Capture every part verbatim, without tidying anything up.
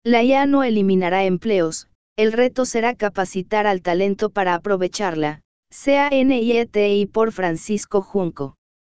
La I A no eliminará empleos, el reto será capacitar al talento para aprovecharla. C A N I E T I por Francisco Junco.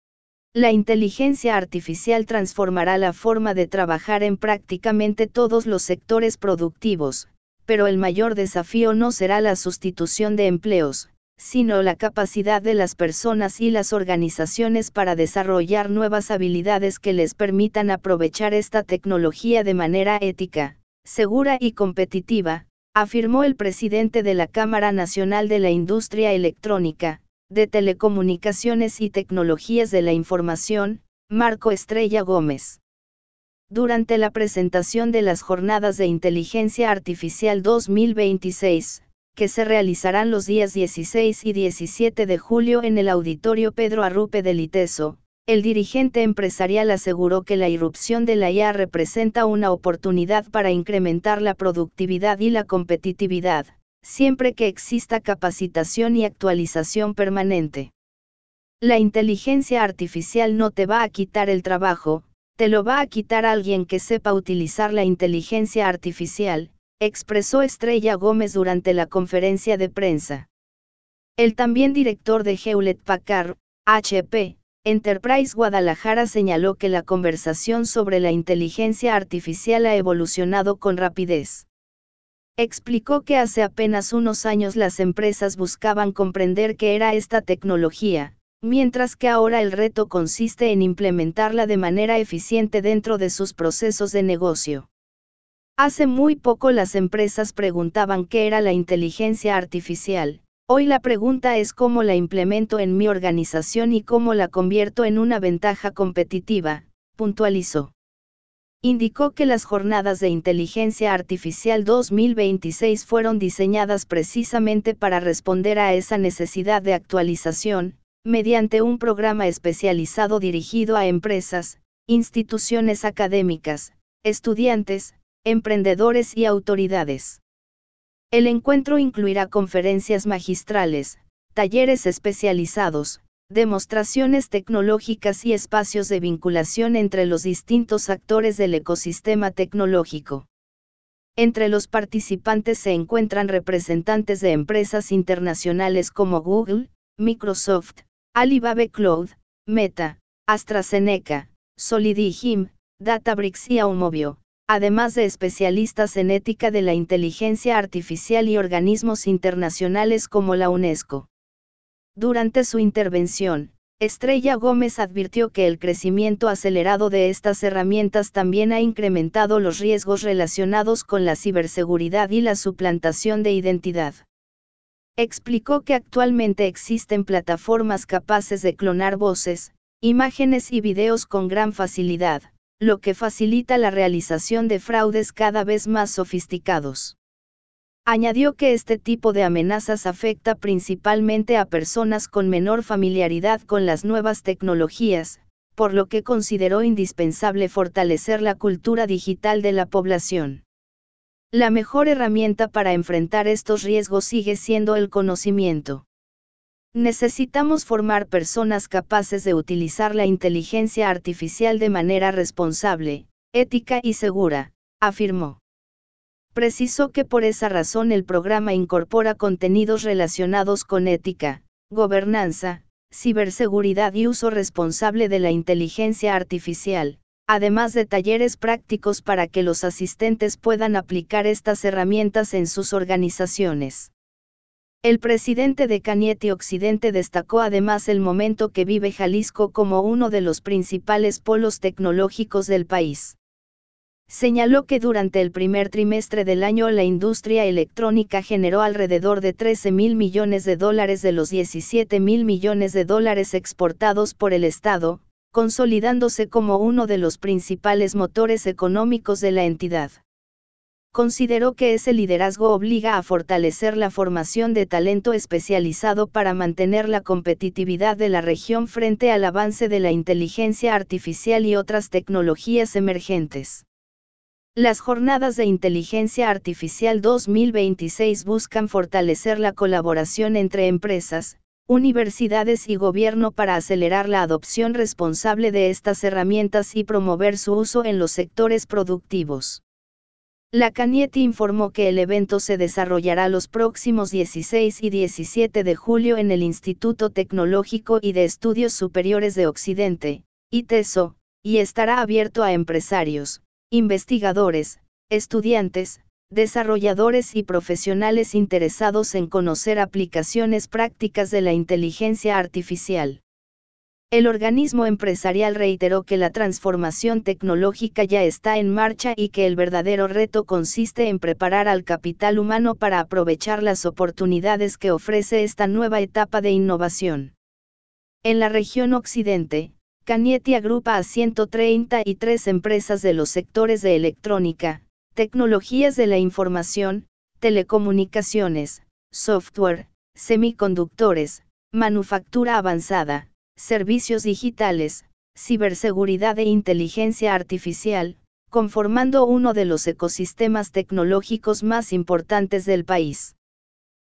La inteligencia artificial transformará la forma de trabajar en prácticamente todos los sectores productivos, pero el mayor desafío no será la sustitución de empleos, sino la capacidad de las personas y las organizaciones para desarrollar nuevas habilidades que les permitan aprovechar esta tecnología de manera ética, segura y competitiva, afirmó el presidente de la Cámara Nacional de la Industria Electrónica, de Telecomunicaciones y Tecnologías de la Información, Marco Estrella Gómez. Durante la presentación de las Jornadas de Inteligencia Artificial dos mil veintiséis, que se realizarán los días dieciséis y diecisiete de julio en el Auditorio Pedro Arrupe del ITESO, el dirigente empresarial aseguró que la irrupción de la I A representa una oportunidad para incrementar la productividad y la competitividad, siempre que exista capacitación y actualización permanente. La inteligencia artificial no te va a quitar el trabajo, te lo va a quitar alguien que sepa utilizar la inteligencia artificial, expresó Estrella Gómez durante la conferencia de prensa. El también director de Hewlett Packard, H P, Enterprise Guadalajara señaló que la conversación sobre la inteligencia artificial ha evolucionado con rapidez. Explicó que hace apenas unos años las empresas buscaban comprender qué era esta tecnología, mientras que ahora el reto consiste en implementarla de manera eficiente dentro de sus procesos de negocio. Hace muy poco las empresas preguntaban qué era la inteligencia artificial. Hoy la pregunta es cómo la implemento en mi organización y cómo la convierto en una ventaja competitiva, puntualizó. Indicó que las Jornadas de Inteligencia Artificial dos mil veintiséis fueron diseñadas precisamente para responder a esa necesidad de actualización, mediante un programa especializado dirigido a empresas, instituciones académicas, estudiantes, emprendedores y autoridades. El encuentro incluirá conferencias magistrales, talleres especializados, demostraciones tecnológicas y espacios de vinculación entre los distintos actores del ecosistema tecnológico. Entre los participantes se encuentran representantes de empresas internacionales como Google, Microsoft, Alibaba Cloud, Meta, AstraZeneca, Solidigm, Databricks y Aumovio, además de especialistas en ética de la inteligencia artificial y organismos internacionales como la UNESCO. Durante su intervención, Estrella Gómez advirtió que el crecimiento acelerado de estas herramientas también ha incrementado los riesgos relacionados con la ciberseguridad y la suplantación de identidad. Explicó que actualmente existen plataformas capaces de clonar voces, imágenes y videos con gran facilidad, lo que facilita la realización de fraudes cada vez más sofisticados. Añadió que este tipo de amenazas afecta principalmente a personas con menor familiaridad con las nuevas tecnologías, por lo que consideró indispensable fortalecer la cultura digital de la población. La mejor herramienta para enfrentar estos riesgos sigue siendo el conocimiento. Necesitamos formar personas capaces de utilizar la inteligencia artificial de manera responsable, ética y segura, afirmó. Precisó que por esa razón el programa incorpora contenidos relacionados con ética, gobernanza, ciberseguridad y uso responsable de la inteligencia artificial, además de talleres prácticos para que los asistentes puedan aplicar estas herramientas en sus organizaciones. El presidente de Cañete Occidente destacó además el momento que vive Jalisco como uno de los principales polos tecnológicos del país. Señaló que durante el primer trimestre del año la industria electrónica generó alrededor de trece mil millones de dólares de los diecisiete mil millones de dólares exportados por el Estado, consolidándose como uno de los principales motores económicos de la entidad. Consideró que ese liderazgo obliga a fortalecer la formación de talento especializado para mantener la competitividad de la región frente al avance de la inteligencia artificial y otras tecnologías emergentes. Las Jornadas de Inteligencia Artificial dos mil veintiséis buscan fortalecer la colaboración entre empresas, universidades y gobierno para acelerar la adopción responsable de estas herramientas y promover su uso en los sectores productivos. La Canieti informó que el evento se desarrollará los próximos dieciséis y diecisiete de julio en el Instituto Tecnológico y de Estudios Superiores de Occidente, ITESO, y estará abierto a empresarios, investigadores, estudiantes, desarrolladores y profesionales interesados en conocer aplicaciones prácticas de la inteligencia artificial. El organismo empresarial reiteró que la transformación tecnológica ya está en marcha y que el verdadero reto consiste en preparar al capital humano para aprovechar las oportunidades que ofrece esta nueva etapa de innovación. En la región Occidente, Canieti agrupa a ciento treinta y tres empresas de los sectores de electrónica, tecnologías de la información, telecomunicaciones, software, semiconductores, manufactura avanzada, servicios digitales, ciberseguridad e inteligencia artificial, conformando uno de los ecosistemas tecnológicos más importantes del país.